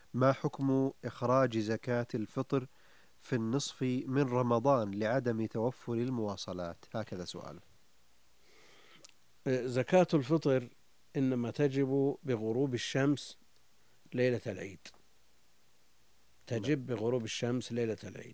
ما حكم إخراج زكاة الفطر في النصف من رمضان لعدم توفر المواصلات؟ هكذا سؤاله. زكاة الفطر إنما تجب بغروب الشمس ليلة العيد، نعم. تجب بغروب الشمس ليلة العيد،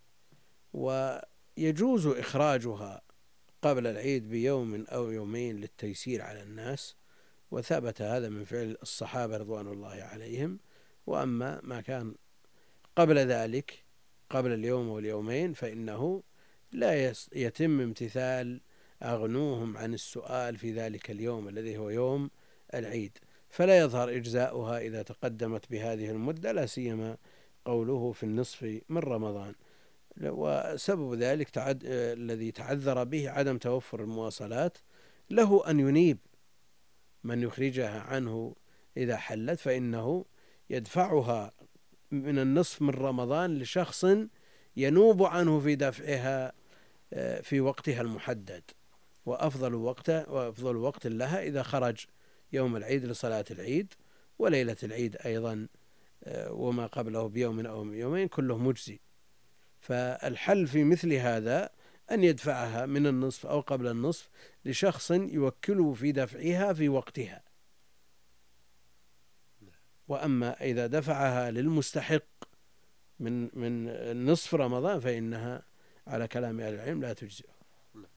ويجوز إخراجها قبل العيد بيوم أو يومين للتيسير على الناس، وثبت هذا من فعل الصحابة رضوان الله عليهم. وأما ما كان قبل ذلك، قبل اليوم واليومين، فإنه لا يتم امتثال أغنوهم عن السؤال في ذلك اليوم الذي هو يوم العيد، فلا يظهر إجزاؤها إذا تقدمت بهذه المدة، لا سيما قوله في النصف من رمضان. وسبب ذلك الذي تعذر به عدم توفر المواصلات، له أن ينيب من يخرجها عنه إذا حلت، فإنه يدفعها من النصف من رمضان لشخص ينوب عنه في دفعها في وقتها المحدد، وأفضل وقت لها إذا خرج يوم العيد لصلاة العيد، وليلة العيد أيضا وما قبله بيوم أو يومين كله مجزي. فالحل في مثل هذا أن يدفعها من النصف أو قبل النصف لشخص يوكله في دفعها في وقتها. وأما إذا دفعها للمستحق من نصف رمضان فإنها على كلام أهل العلم لا تجزئ.